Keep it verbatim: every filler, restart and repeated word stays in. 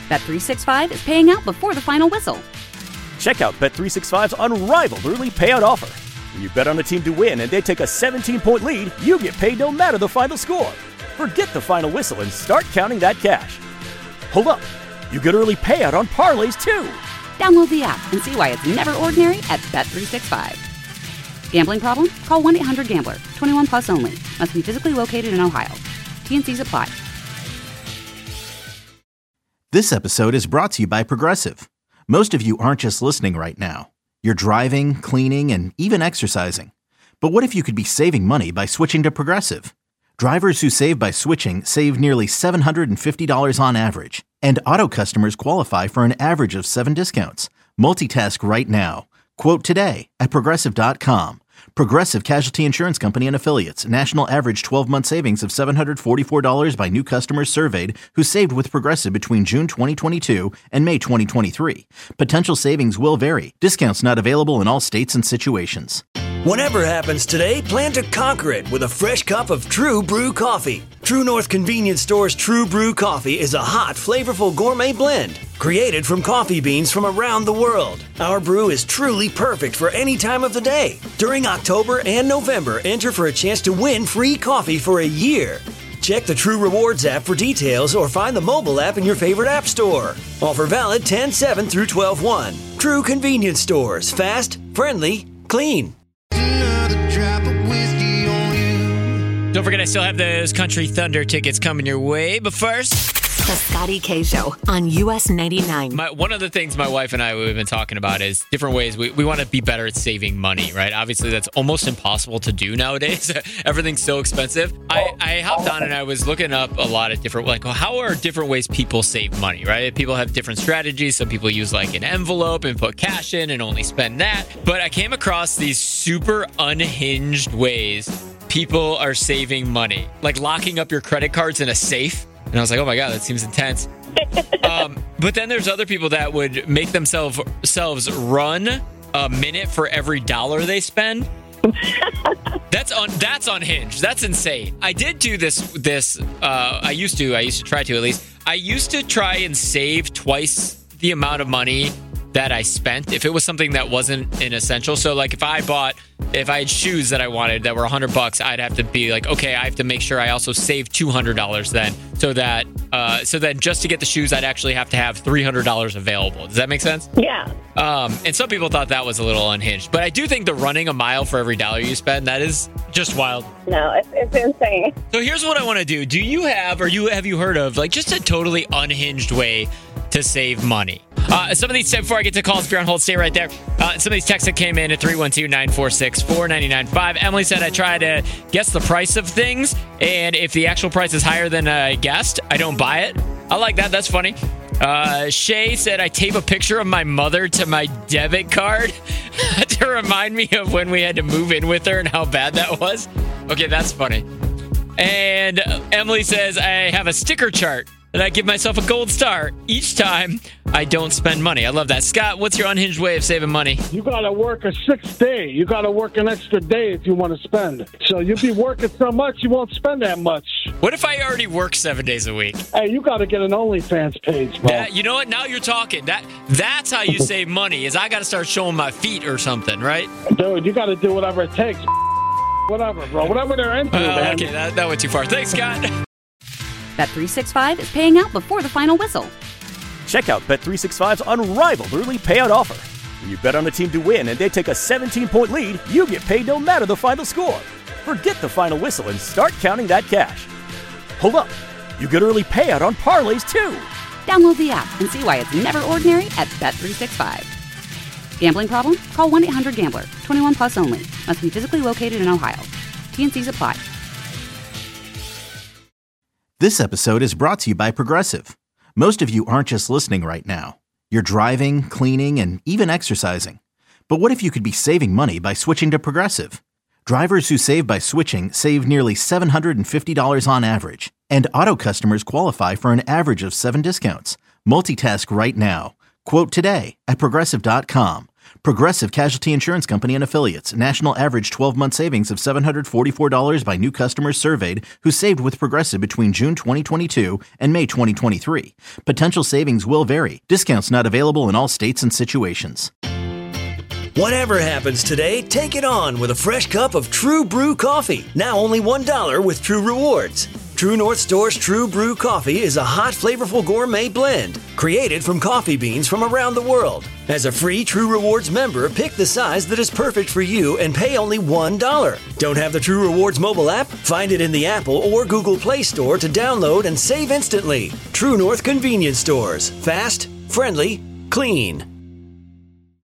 Bet three sixty-five is paying out before the final whistle. Check out Bet three sixty-five's unrivaled early payout offer. When you bet on a team to win and they take a seventeen-point lead, you get paid no matter the final score. Forget the final whistle and start counting that cash. Hold up. You get early payout on parlays, too. Download the app and see why it's never ordinary at Bet three sixty-five. Gambling problem? Call one eight hundred gambler. twenty-one plus only. Must be physically located in Ohio. T and C's apply. This episode is brought to you by Progressive. Most of you aren't just listening right now. You're driving, cleaning, and even exercising. But what if you could be saving money by switching to Progressive? Drivers who save by switching save nearly seven hundred fifty dollars on average. And auto customers qualify for an average of seven discounts. Multitask right now. Quote today at Progressive dot com. Progressive Casualty Insurance Company and Affiliates. National average twelve-month savings of seven hundred forty-four dollars by new customers surveyed who saved with Progressive between June twenty twenty-two and May twenty twenty-three. Potential savings will vary. Discounts not available in all states and situations. Whatever happens today, plan to conquer it with a fresh cup of True Brew coffee. True North Convenience Store's True Brew coffee is a hot, flavorful gourmet blend created from coffee beans from around the world. Our brew is truly perfect for any time of the day. During October and November, enter for a chance to win free coffee for a year. Check the True Rewards app for details or find the mobile app in your favorite app store. Offer valid ten seven through twelve one. True Convenience Stores. Fast, friendly, clean. Don't forget, I still have those Country Thunder tickets coming your way. But first, The Scotty K Show on U S ninety-nine. my, one of the things my wife and I we've been talking about is different ways we, we want to be better at saving money, right? Obviously, that's almost impossible to do nowadays. Everything's so expensive. I, I hopped on and I was looking up a lot of different, like, how are different ways people save money, right? People have different strategies. Some people use like an envelope and put cash in and only spend that. But I came across these super unhinged ways people are saving money, like locking up your credit cards in a safe. And I was like, oh my God, that seems intense. um, but then there's other people that would make themselves selves run a minute for every dollar they spend. That's un, that's unhinged. That's insane. I did do this. This uh, I used to. I used to try to at least. I used to try and save twice the amount of money that I spent if it was something that wasn't an essential. So like if I bought, if I had shoes that I wanted that were a hundred bucks, I'd have to be like, okay, I have to make sure I also save two hundred dollars then, so that uh, so then just to get the shoes, I'd actually have to have three hundred dollars available. Does that make sense? Yeah. Um, and some people thought that was a little unhinged, but I do think the running a mile for every dollar you spend, that is just wild. No, it's, it's insane. So here's what I want to do. Do you have, or you have you heard of, like, just a totally unhinged way to save money? Uh, some of these, before I get to calls, if you're on hold, stay right there. Uh, some of these texts that came in at three one two, nine four six, four nine nine five. Emily said, I try to guess the price of things, and if the actual price is higher than I guessed, I don't buy it. I like that. That's funny. Uh, Shay said, I tape a picture of my mother to my debit card to remind me of when we had to move in with her and how bad that was. Okay, that's funny. And Emily says, I have a sticker chart and I give myself a gold star each time I don't spend money. I love that. Scott, what's your unhinged way of saving money? You got to work a sixth day. You got to work an extra day if you want to spend. So you'll be working so much, you won't spend that much. What if I already work seven days a week? Hey, you got to get an OnlyFans page, bro. That, you know what? Now you're talking. That That's how you save money, is I got to start showing my feet or something, right? Dude, you got to do whatever it takes. Whatever, bro. Whatever they're into, uh, man. Okay, that, that went too far. Thanks, Scott. Bet three sixty-five is paying out before the final whistle. Check out Bet three sixty-five's unrivaled early payout offer. When you bet on a team to win and they take a seventeen-point lead, you get paid no matter the final score. Forget the final whistle and start counting that cash. Hold up. You get early payout on parlays, too. Download the app and see why it's never ordinary at Bet three sixty-five. Gambling problem? Call one eight hundred gambler. twenty-one plus only. Must be physically located in Ohio. T and C's apply. This episode is brought to you by Progressive. Most of you aren't just listening right now. You're driving, cleaning, and even exercising. But what if you could be saving money by switching to Progressive? Drivers who save by switching save nearly seven hundred fifty dollars on average. And auto customers qualify for an average of seven discounts. Multitask right now. Quote today at Progressive dot com. Progressive Casualty Insurance Company and Affiliates. National average twelve-month savings of seven hundred forty-four dollars by new customers surveyed who saved with Progressive between June twenty twenty-two and May twenty twenty-three. Potential savings will vary. Discounts not available in all states and situations. Whatever happens today, take it on with a fresh cup of True Brew coffee. Now only one dollar with True Rewards. True North Store's True Brew Coffee is a hot, flavorful gourmet blend created from coffee beans from around the world. As a free True Rewards member, pick the size that is perfect for you and pay only one dollar. Don't have the True Rewards mobile app? Find it in the Apple or Google Play Store to download and save instantly. True North Convenience Stores. Fast, friendly, clean.